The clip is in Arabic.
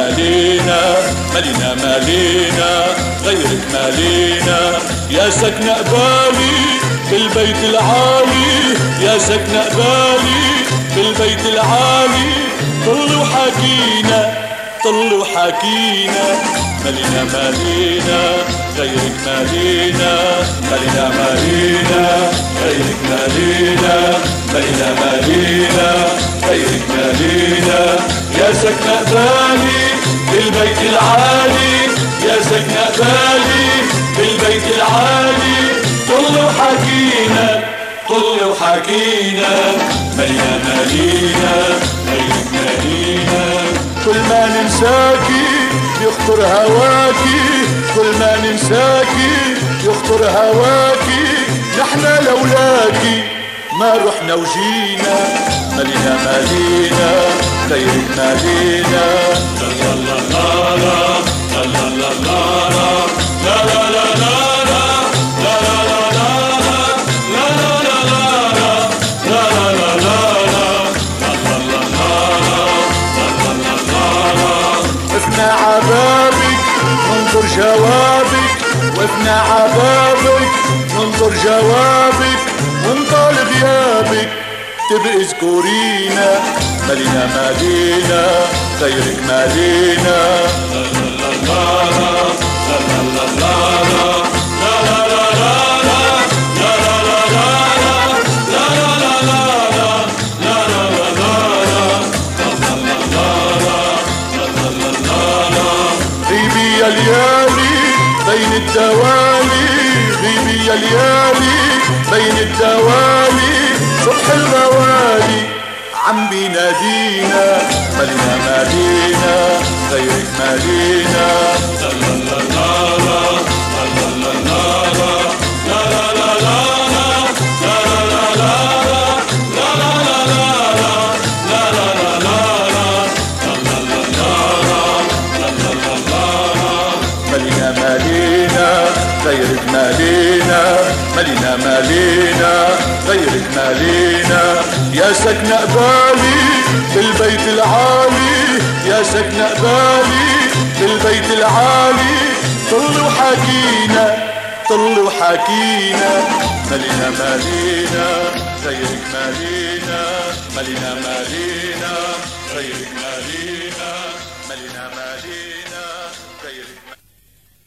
مالينا مالينا مالينا غيرك مالينا. يا سكن قبالي بالبيت العالي، يا سكن قبالي بالبيت العالي. طل وحكينا طل وحكينا مالينا مالينا غيرك مالينا. مالينا مالينا غيرك مالينا. مالينا مالينا غيرك مالينا. يا سكن قبالي بالبيت العالي، يا سكن قبالي بالبيت العالي. طل وحكينا طل وحكينا مالينا مالينا غيرك مالينا. كل ما ننساكي يخطر هواكي، كل ما ننساكي يخطر هواكي. نحنا لولاكي ما رحنا وجينا. مالينا مالينا غيرك مالينا. لا لا لا لا لا لا لا لا لا لا لا عبابك ننظر جوابك، وابن عبابك ننظر جوابك. ونطال غيابك تبقي اذكرينا. مالينا مالينا غيرك مالينا. لا لا لا لا لا لا لا يا ليالي بين الدوالي، غيبي يا ليالي بين الدوالي. صبح الموالي عم بينادينا. مالينا مالينا غيرك مالينا. لا لا لا لا لا لا لا لا لا لا لا مالينا غيرك مالينا. مالينا مالينا غيرك مالينا. يا سكن قبالي بالبيت العالي، يا سكن قبالي بالبيت العالي. طل وحكينا طل وحكينا مالينا مالينا غيرك مالينا. مالينا مالينا غيرك مالينا. مالينا مالينا.